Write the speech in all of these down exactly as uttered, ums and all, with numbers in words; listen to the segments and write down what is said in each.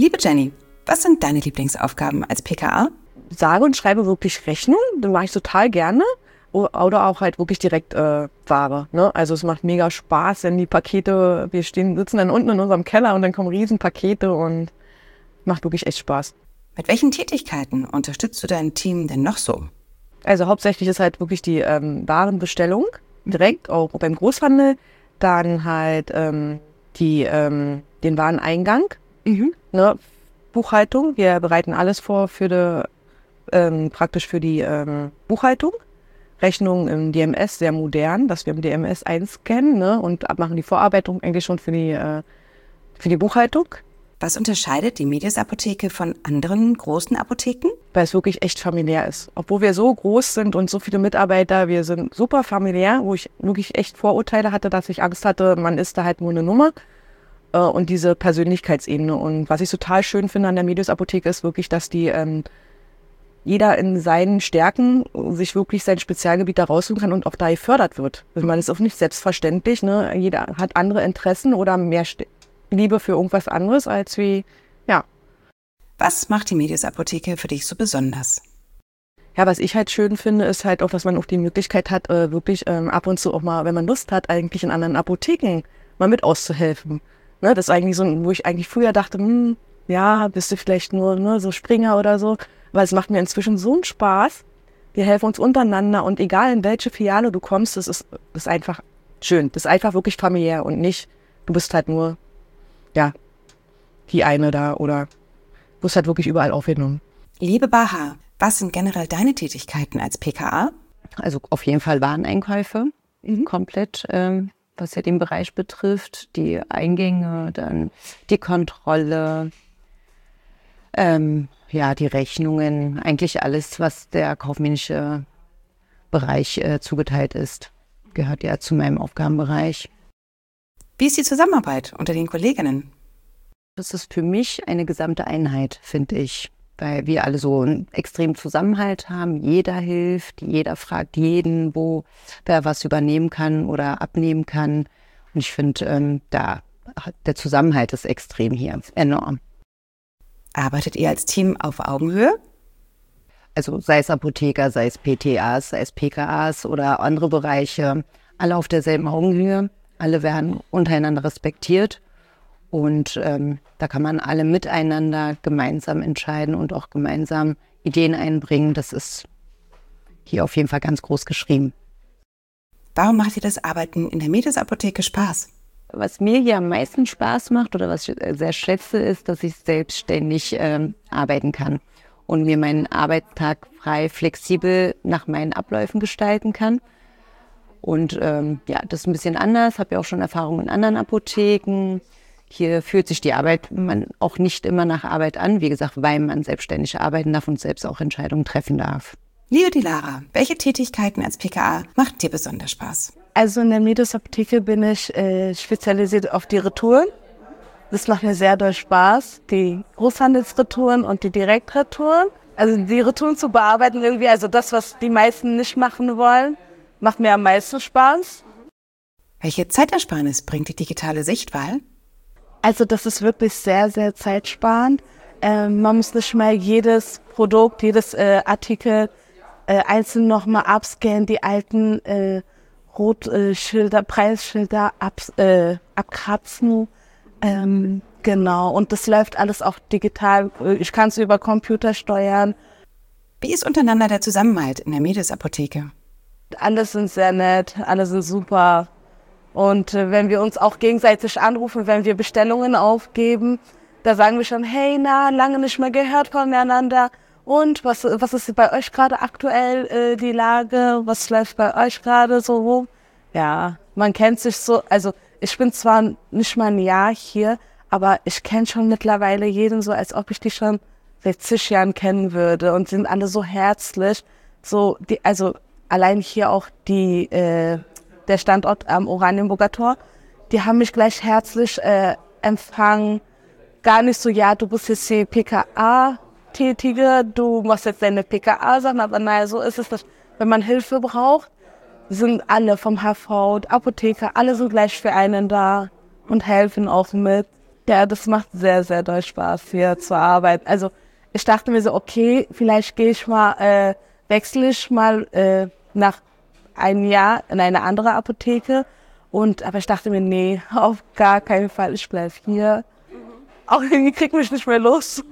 Liebe Jenny, was sind deine Lieblingsaufgaben als P K A? Sage und schreibe wirklich Rechnung, das mache ich total gerne. Oder auch halt wirklich direkt äh, Ware. Ne? Also es macht mega Spaß, wenn die Pakete, wir stehen, sitzen dann unten in unserem Keller und dann kommen Riesenpakete und macht wirklich echt Spaß. Mit welchen Tätigkeiten unterstützt du dein Team denn noch so? Also hauptsächlich ist halt wirklich die ähm, Warenbestellung, direkt auch beim Großhandel. Dann halt ähm, die, ähm, den Wareneingang, mhm. ne? Buchhaltung. Wir bereiten alles vor für die, ähm, praktisch für die ähm, Buchhaltung. Rechnungen im D M S, sehr modern, dass wir im D M S einscannen, ne, und machen die Vorarbeitung eigentlich schon für die, äh, für die Buchhaltung. Was unterscheidet die Medius Apotheke von anderen großen Apotheken? Weil es wirklich echt familiär ist. Obwohl wir so groß sind und so viele Mitarbeiter, wir sind super familiär, wo ich wirklich echt Vorurteile hatte, dass ich Angst hatte, man ist da halt nur eine Nummer. Äh, und diese Persönlichkeitsebene. Und was ich total schön finde an der Medius Apotheke ist wirklich, dass die ähm, jeder in seinen Stärken sich wirklich sein Spezialgebiet da raussuchen kann und auch da gefördert wird. Ich meine, das ist auch nicht selbstverständlich, ne? Jeder hat andere Interessen oder mehr St- Liebe für irgendwas anderes als wie, ja. Was macht die Medius Apotheke für dich so besonders? Ja, was ich halt schön finde, ist halt auch, dass man auch die Möglichkeit hat, äh, wirklich ähm, ab und zu auch mal, wenn man Lust hat, eigentlich in anderen Apotheken mal mit auszuhelfen. Ne? Das ist eigentlich so, wo ich eigentlich früher dachte, hm, ja, bist du vielleicht nur ne, so Springer oder so. Weil es macht mir inzwischen so einen Spaß. Wir helfen uns untereinander und egal in welche Filiale du kommst, das ist, das ist einfach schön. Das ist einfach wirklich familiär und nicht, du bist halt nur, ja, die eine da oder du wirst halt wirklich überall aufgenommen. Liebe Baha, was sind generell deine Tätigkeiten als P K A? Also auf jeden Fall Wareneinkäufe, mhm. komplett, ähm, was ja den Bereich betrifft. Die Eingänge, dann die Kontrolle, ähm, ja, die Rechnungen, eigentlich alles, was der kaufmännische Bereich äh, zugeteilt ist, gehört ja zu meinem Aufgabenbereich. Wie ist die Zusammenarbeit unter den Kolleginnen? Das ist für mich eine gesamte Einheit, finde ich, weil wir alle so einen extremen Zusammenhalt haben. Jeder hilft, jeder fragt jeden, wo wer was übernehmen kann oder abnehmen kann. Und ich finde, ähm, da der Zusammenhalt ist extrem hier, enorm. Arbeitet ihr als Team auf Augenhöhe? Also sei es Apotheker, sei es P T As, sei es P K As oder andere Bereiche, alle auf derselben Augenhöhe. Alle werden untereinander respektiert und ähm, da kann man alle miteinander gemeinsam entscheiden und auch gemeinsam Ideen einbringen. Das ist hier auf jeden Fall ganz groß geschrieben. Warum macht dir das Arbeiten in der Medius Apotheke Spaß? Was mir hier am meisten Spaß macht oder was ich sehr schätze, ist, dass ich selbstständig ähm, arbeiten kann und mir meinen Arbeitstag frei, flexibel nach meinen Abläufen gestalten kann. Und ähm, ja, das ist ein bisschen anders, habe ja auch schon Erfahrung in anderen Apotheken. Hier fühlt sich die Arbeit man auch nicht immer nach Arbeit an, wie gesagt, weil man selbstständig arbeiten darf und selbst auch Entscheidungen treffen darf. Liebe Dilara, welche Tätigkeiten als P K A machen dir besonders Spaß? Also in der Medius Apotheke bin ich äh, spezialisiert auf die Retouren. Das macht mir sehr doll Spaß. Die Großhandelsretouren und die Direktretouren. Also die Retouren zu bearbeiten irgendwie, also das, was die meisten nicht machen wollen, macht mir am meisten Spaß. Welche Zeitersparnis bringt die digitale Sichtwahl? Also das ist wirklich sehr, sehr zeitsparend. Ähm, man muss nicht mal jedes Produkt, jedes äh, Artikel äh, einzeln nochmal abscannen, die alten äh, Rotschilder, äh, Preisschilder ab, äh, abkratzen. Ähm, genau, und das läuft alles auch digital. Ich kann es über Computer steuern. Wie ist untereinander der Zusammenhalt in der Medius Apotheke? Alle sind sehr nett, alle sind super. Und äh, wenn wir uns auch gegenseitig anrufen, wenn wir Bestellungen aufgeben, da sagen wir schon, hey, na, lange nicht mehr gehört voneinander. Und was, was ist bei euch gerade aktuell äh, die Lage? Was läuft bei euch gerade so rum? Ja, man kennt sich so, also ich bin zwar nicht mal ein Jahr hier, aber ich kenne schon mittlerweile jeden so, als ob ich die schon seit zig Jahren kennen würde. Und sind alle so herzlich. So, die, also allein hier auch die, äh, der Standort am Oranienburger Tor, die haben mich gleich herzlich äh, empfangen. Gar nicht so, ja, du bist jetzt die P K A-Tätige, du machst jetzt deine P K A-Sachen, aber naja, so ist es nicht. Wenn man Hilfe braucht, sind alle vom H V, Apotheker, alle sind gleich für einen da und helfen auch mit. Ja, das macht sehr, sehr doll Spaß, hier zu arbeiten. Also ich dachte mir so, okay, vielleicht gehe ich mal, äh, wechsle ich mal äh, nach einem Jahr in eine andere Apotheke. Und aber ich dachte mir, nee, auf gar keinen Fall, ich bleibe hier. Auch irgendwie kriegt mich nicht mehr los.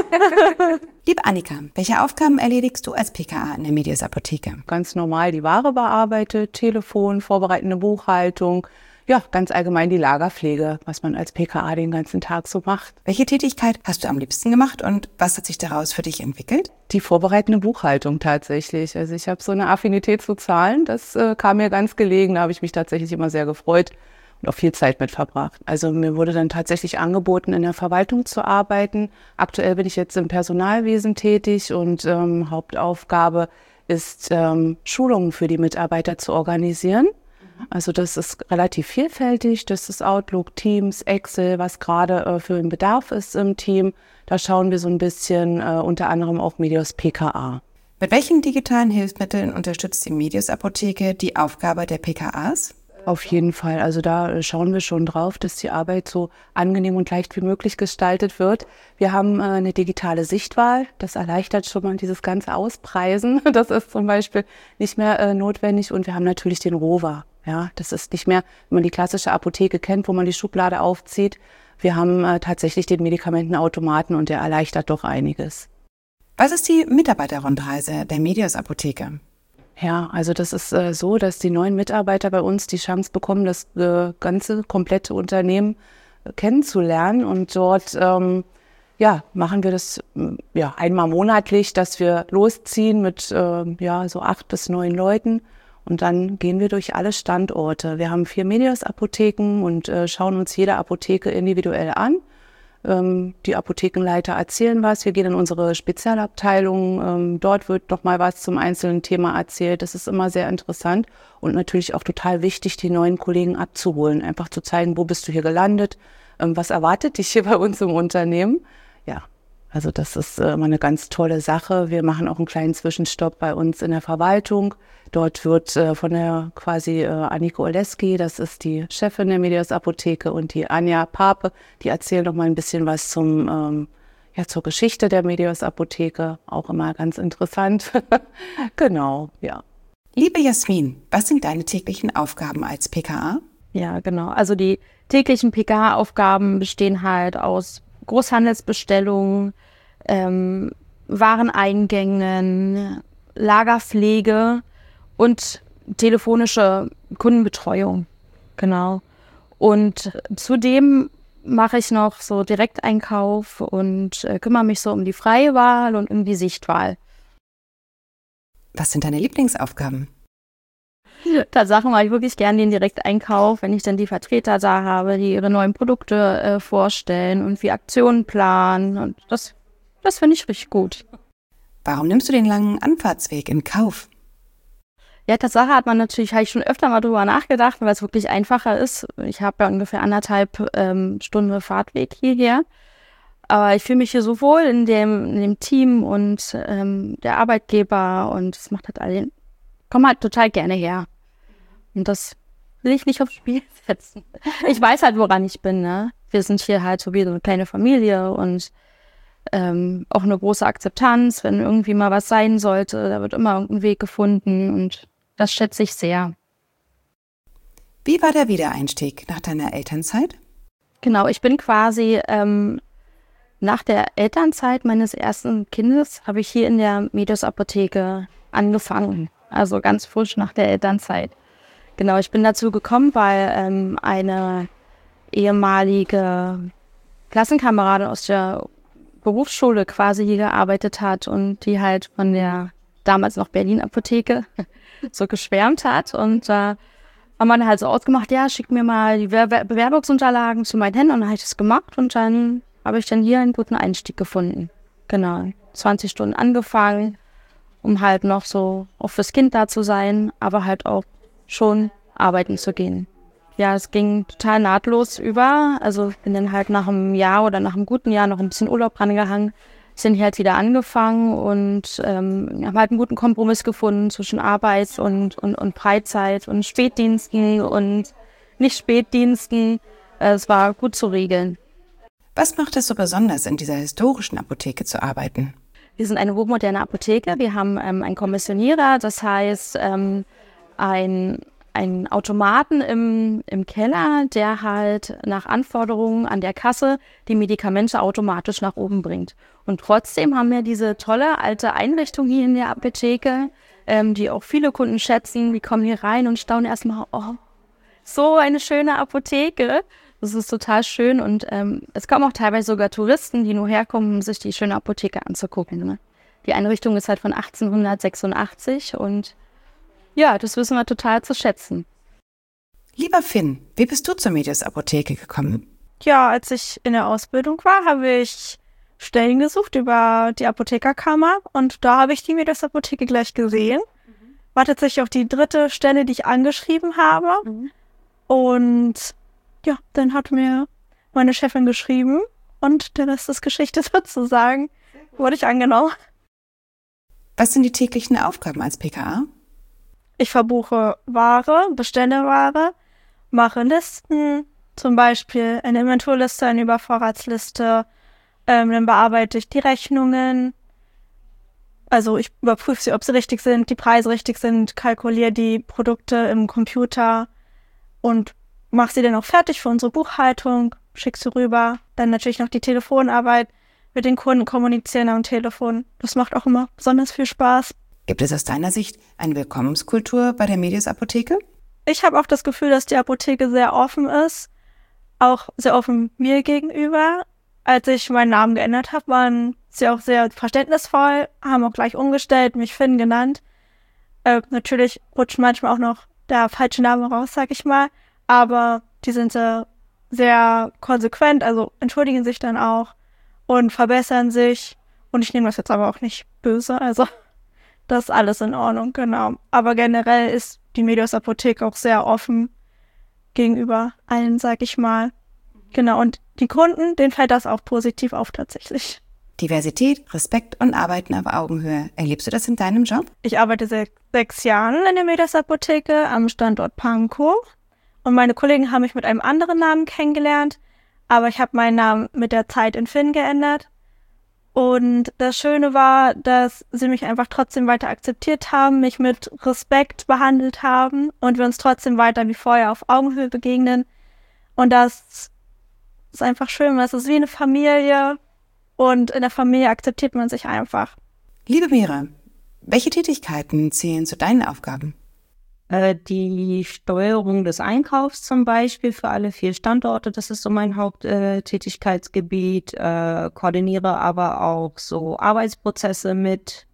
Liebe Annika, welche Aufgaben erledigst du als P K A in der Medios Apotheke? Ganz normal die Ware bearbeitet, Telefon, vorbereitende Buchhaltung, ja, ganz allgemein die Lagerpflege, was man als P K A den ganzen Tag so macht. Welche Tätigkeit hast du am liebsten gemacht und was hat sich daraus für dich entwickelt? Die vorbereitende Buchhaltung tatsächlich. Also ich habe so eine Affinität zu Zahlen, das äh, kam mir ganz gelegen, da habe ich mich tatsächlich immer sehr gefreut und auch viel Zeit mit verbracht. Also mir wurde dann tatsächlich angeboten, in der Verwaltung zu arbeiten. Aktuell bin ich jetzt im Personalwesen tätig und ähm, Hauptaufgabe ist, ähm, Schulungen für die Mitarbeiter zu organisieren. Also das ist relativ vielfältig, das ist Outlook, Teams, Excel, was gerade äh, für einen Bedarf ist im Team. Da schauen wir so ein bisschen äh, unter anderem auch Medios P K A. Mit welchen digitalen Hilfsmitteln unterstützt die Medios Apotheke die Aufgabe der P K As? Auf jeden Fall. Also da schauen wir schon drauf, dass die Arbeit so angenehm und leicht wie möglich gestaltet wird. Wir haben äh, eine digitale Sichtwahl. Das erleichtert schon mal dieses ganze Auspreisen. Das ist zum Beispiel nicht mehr äh, notwendig. Und wir haben natürlich den Rover. Ja, das ist nicht mehr, wenn man die klassische Apotheke kennt, wo man die Schublade aufzieht. Wir haben äh, tatsächlich den Medikamentenautomaten und der erleichtert doch einiges. Was ist die Mitarbeiterrundreise der Medios Apotheke? Ja, also das ist äh, so, dass die neuen Mitarbeiter bei uns die Chance bekommen, das äh, ganze komplette Unternehmen äh, kennenzulernen. Und dort ähm, ja, machen wir das äh, ja, einmal monatlich, dass wir losziehen mit äh, ja, so acht bis neun Leuten. Und dann gehen wir durch alle Standorte. Wir haben vier Medios-Apotheken und äh, schauen uns jede Apotheke individuell an. Ähm, die Apothekenleiter erzählen was. Wir gehen in unsere Spezialabteilung. Ähm, dort wird noch mal was zum einzelnen Thema erzählt. Das ist immer sehr interessant und natürlich auch total wichtig, die neuen Kollegen abzuholen. Einfach zu zeigen, wo bist du hier gelandet? Ähm, was erwartet dich hier bei uns im Unternehmen? Ja, also das ist äh, immer eine ganz tolle Sache. Wir machen auch einen kleinen Zwischenstopp bei uns in der Verwaltung. Dort wird äh, von der quasi äh, Annike Oleski, das ist die Chefin der Medios Apotheke, und die Anja Pape, die erzählen noch mal ein bisschen was zum, ähm, ja, zur Geschichte der Medios Apotheke. Auch immer ganz interessant. Genau, ja. Liebe Jasmin, was sind deine täglichen Aufgaben als P K A? Ja, genau. Also die täglichen P K A-Aufgaben bestehen halt aus Großhandelsbestellungen, ähm, Wareneingängen, Lagerpflege und telefonische Kundenbetreuung. Genau. Und zudem mache ich noch so Direkteinkauf und äh, kümmere mich so um die freie Wahl und um die Sichtwahl. Was sind deine Lieblingsaufgaben? Tatsache mache ich wirklich gerne den Direkteinkauf, wenn ich dann die Vertreter da habe, die ihre neuen Produkte äh, vorstellen und wie Aktionen planen. Und das, das finde ich richtig gut. Warum nimmst du den langen Anfahrtsweg in Kauf? Ja, Tatsache hat man natürlich, habe ich schon öfter mal drüber nachgedacht, weil es wirklich einfacher ist. Ich habe ja ungefähr anderthalb ähm, Stunden Fahrtweg hierher. Aber ich fühle mich hier so wohl in dem, in dem Team und ähm, der Arbeitgeber, und es macht halt alle, komme halt total gerne her. Und das will ich nicht aufs Spiel setzen. Ich weiß halt, woran ich bin, ne? Wir sind hier halt so wie so eine kleine Familie und ähm, auch eine große Akzeptanz, wenn irgendwie mal was sein sollte, da wird immer irgendein Weg gefunden und das schätze ich sehr. Wie war der Wiedereinstieg nach deiner Elternzeit? Genau, ich bin quasi ähm, nach der Elternzeit meines ersten Kindes habe ich hier in der Medios Apotheke angefangen. Also ganz frisch nach der Elternzeit. Genau, ich bin dazu gekommen, weil ähm, eine ehemalige Klassenkameradin aus der Berufsschule quasi hier gearbeitet hat und die halt von der damals noch Berlin-Apotheke so geschwärmt hat. Und da äh, haben wir dann halt so ausgemacht, ja, schick mir mal die Be- Bewerbungsunterlagen zu meinen Händen. Und dann habe ich das gemacht und dann habe ich dann hier einen guten Einstieg gefunden. Genau, zwanzig Stunden angefangen, um halt noch so auch fürs Kind da zu sein, aber halt auch schon arbeiten zu gehen. Ja, es ging total nahtlos über. Also ich bin dann halt nach einem Jahr oder nach einem guten Jahr noch ein bisschen Urlaub rangehangen, sind hier halt wieder angefangen und ähm, haben halt einen guten Kompromiss gefunden zwischen Arbeits- und, und, und Freizeit und Spätdiensten und nicht Spätdiensten. Es war gut zu regeln. Was macht es so besonders, in dieser historischen Apotheke zu arbeiten? Wir sind eine hochmoderne Apotheke. Wir haben ähm, einen Kommissionierer, das heißt ähm, ein, einen Automaten im, im Keller, der halt nach Anforderungen an der Kasse die Medikamente automatisch nach oben bringt. Und trotzdem haben wir diese tolle alte Einrichtung hier in der Apotheke, ähm, die auch viele Kunden schätzen. Die kommen hier rein und staunen erstmal, oh, so eine schöne Apotheke. Das ist total schön und ähm, es kommen auch teilweise sogar Touristen, die nur herkommen, um sich die schöne Apotheke anzugucken. Ne? Die Einrichtung ist halt von achtzehnhundertsechsundachtzig und ja, das wissen wir total zu schätzen. Lieber Finn, wie bist du zur Medius Apotheke gekommen? Ja, als ich in der Ausbildung war, habe ich Stellen gesucht über die Apothekerkammer und da habe ich die Medius Apotheke gleich gesehen. Mhm. War tatsächlich auch die dritte Stelle, die ich angeschrieben habe. Mhm. Und ja, dann hat mir meine Chefin geschrieben und der Rest ist Geschichte sozusagen. Wurde ich angenommen. Was sind die täglichen Aufgaben als P K A? Ich verbuche Ware, bestelle Ware, mache Listen, zum Beispiel eine Inventurliste, eine Übervorratsliste. Ähm, dann bearbeite ich die Rechnungen. Also ich überprüfe sie, ob sie richtig sind, die Preise richtig sind, kalkuliere die Produkte im Computer und mache sie dann auch fertig für unsere Buchhaltung, schicke sie rüber. Dann natürlich noch die Telefonarbeit, mit den Kunden kommunizieren am Telefon. Das macht auch immer besonders viel Spaß. Gibt es aus deiner Sicht eine Willkommenskultur bei der Medius Apotheke? Ich habe auch das Gefühl, dass die Apotheke sehr offen ist, auch sehr offen mir gegenüber. Als ich meinen Namen geändert habe, waren sie auch sehr verständnisvoll, haben auch gleich umgestellt, mich Finn genannt. Äh, natürlich rutscht manchmal auch noch der falsche Name raus, sag ich mal. Aber die sind sehr, sehr konsequent, also entschuldigen sich dann auch und verbessern sich. Und ich nehme das jetzt aber auch nicht böse, also das ist alles in Ordnung, genau. Aber generell ist die Medius Apotheke auch sehr offen gegenüber allen, sag ich mal. Genau, und die Kunden, denen fällt das auch positiv auf tatsächlich. Diversität, Respekt und Arbeiten auf Augenhöhe. Erlebst du das in deinem Job? Ich arbeite seit sechs Jahren in der Medius Apotheke am Standort Pankow. Und meine Kollegen haben mich mit einem anderen Namen kennengelernt, aber ich habe meinen Namen mit der Zeit in Finn geändert. Und das Schöne war, dass sie mich einfach trotzdem weiter akzeptiert haben, mich mit Respekt behandelt haben und wir uns trotzdem weiter wie vorher auf Augenhöhe begegnen. Und das ist einfach schön, weil es ist wie eine Familie und in der Familie akzeptiert man sich einfach. Liebe Mira, welche Tätigkeiten zählen zu deinen Aufgaben? Die Steuerung des Einkaufs zum Beispiel für alle vier Standorte, das ist so mein Haupttätigkeitsgebiet. Äh, koordiniere aber auch so Arbeitsprozesse mit,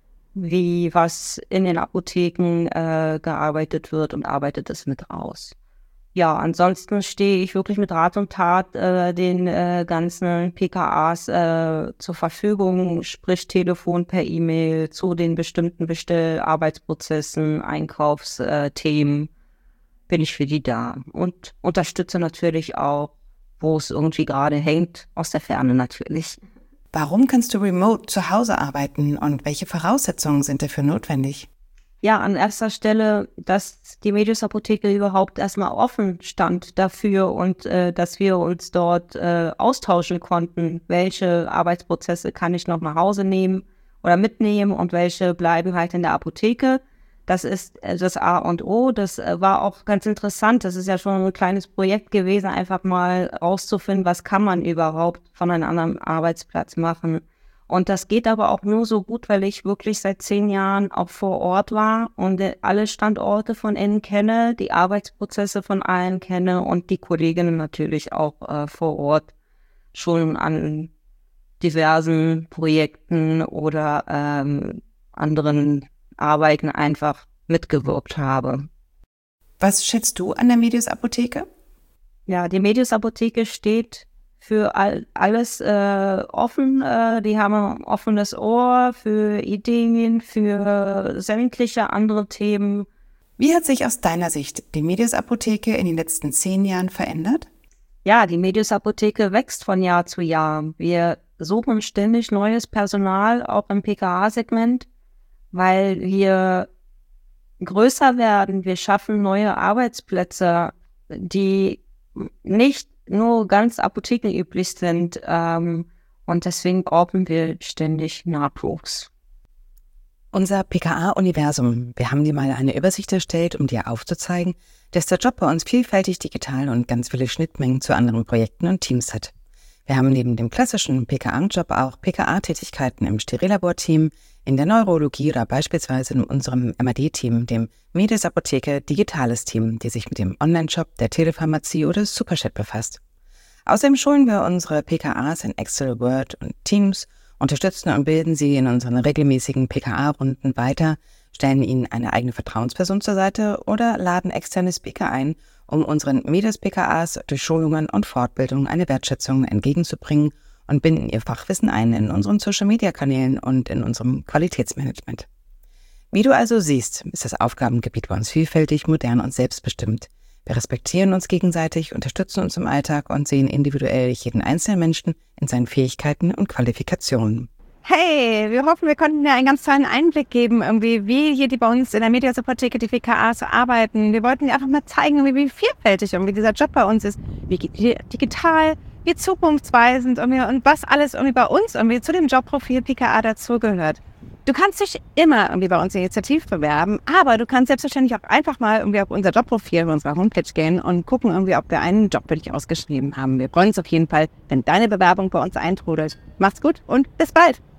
wie was in den Apotheken äh, gearbeitet wird und arbeitet es mit aus. Ja, ansonsten stehe ich wirklich mit Rat und Tat äh, den äh, ganzen P K As äh, zur Verfügung, sprich Telefon, per E-Mail zu den bestimmten Bestellarbeitsprozessen, Einkaufsthemen, bin ich für die da. Und unterstütze natürlich auch, wo es irgendwie gerade hängt, aus der Ferne natürlich. Warum kannst du remote zu Hause arbeiten und welche Voraussetzungen sind dafür notwendig? Ja, an erster Stelle, dass die Medius Apotheke überhaupt erstmal offen stand dafür und äh, dass wir uns dort äh, austauschen konnten, welche Arbeitsprozesse kann ich noch nach Hause nehmen oder mitnehmen und welche bleiben halt in der Apotheke. Das ist äh, das A und O. Das äh, war auch ganz interessant. Das ist ja schon ein kleines Projekt gewesen, einfach mal rauszufinden, was kann man überhaupt von einem anderen Arbeitsplatz machen. Und das geht aber auch nur so gut, weil ich wirklich seit zehn Jahren auch vor Ort war und alle Standorte von innen kenne, die Arbeitsprozesse von allen kenne und die Kolleginnen natürlich auch äh, vor Ort schon an diversen Projekten oder ähm, anderen Arbeiten einfach mitgewirkt habe. Was schätzt du an der Medius Apotheke? Ja, die Medius Apotheke steht für all, alles äh, offen. Äh, die haben ein offenes Ohr für Ideen, für sämtliche andere Themen. Wie hat sich aus deiner Sicht die Medius Apotheke in den letzten zehn Jahren verändert? Ja, die Medius Apotheke wächst von Jahr zu Jahr. Wir suchen ständig neues Personal, auch im P K A-Segment, weil wir größer werden. Wir schaffen neue Arbeitsplätze, die nicht nur ganz apothekenüblich sind. Ähm, und deswegen brauchen wir ständig Nachwuchs. Unser P K A-Universum. Wir haben dir mal eine Übersicht erstellt, um dir aufzuzeigen, dass der Job bei uns vielfältig digital und ganz viele Schnittmengen zu anderen Projekten und Teams hat. Wir haben neben dem klassischen P K A-Job auch P K A-Tätigkeiten im Sterillabor-Team, in der Neurologie oder beispielsweise in unserem M A D-Team, dem Medius Apotheke Digitales Team, die sich mit dem Online-Shop, der Telepharmazie oder Superchat befasst. Außerdem schulen wir unsere P K As in Excel, Word und Teams, unterstützen und bilden sie in unseren regelmäßigen P K A-Runden weiter, stellen ihnen eine eigene Vertrauensperson zur Seite oder laden externe Speaker ein, um unseren Medius-P K As durch Schulungen und Fortbildungen eine Wertschätzung entgegenzubringen und binden ihr Fachwissen ein in unseren Social-Media-Kanälen und in unserem Qualitätsmanagement. Wie du also siehst, ist das Aufgabengebiet bei uns vielfältig, modern und selbstbestimmt. Wir respektieren uns gegenseitig, unterstützen uns im Alltag und sehen individuell jeden einzelnen Menschen in seinen Fähigkeiten und Qualifikationen. Hey, wir hoffen, wir konnten dir einen ganz tollen Einblick geben, irgendwie, wie hier die bei uns in der Medius Apotheke die P K As arbeiten. Wir wollten dir einfach mal zeigen, wie vielfältig irgendwie dieser Job bei uns ist, wie digital, wie zukunftsweisend irgendwie, und was alles irgendwie bei uns irgendwie zu dem Jobprofil P K A dazugehört. Du kannst dich immer irgendwie bei uns initiativ bewerben, aber du kannst selbstverständlich auch einfach mal irgendwie auf unser Jobprofil, auf unserer Homepage gehen und gucken irgendwie, ob wir einen Job für dich ausgeschrieben haben. Wir freuen uns auf jeden Fall, wenn deine Bewerbung bei uns eintrudelt. Macht's gut und bis bald!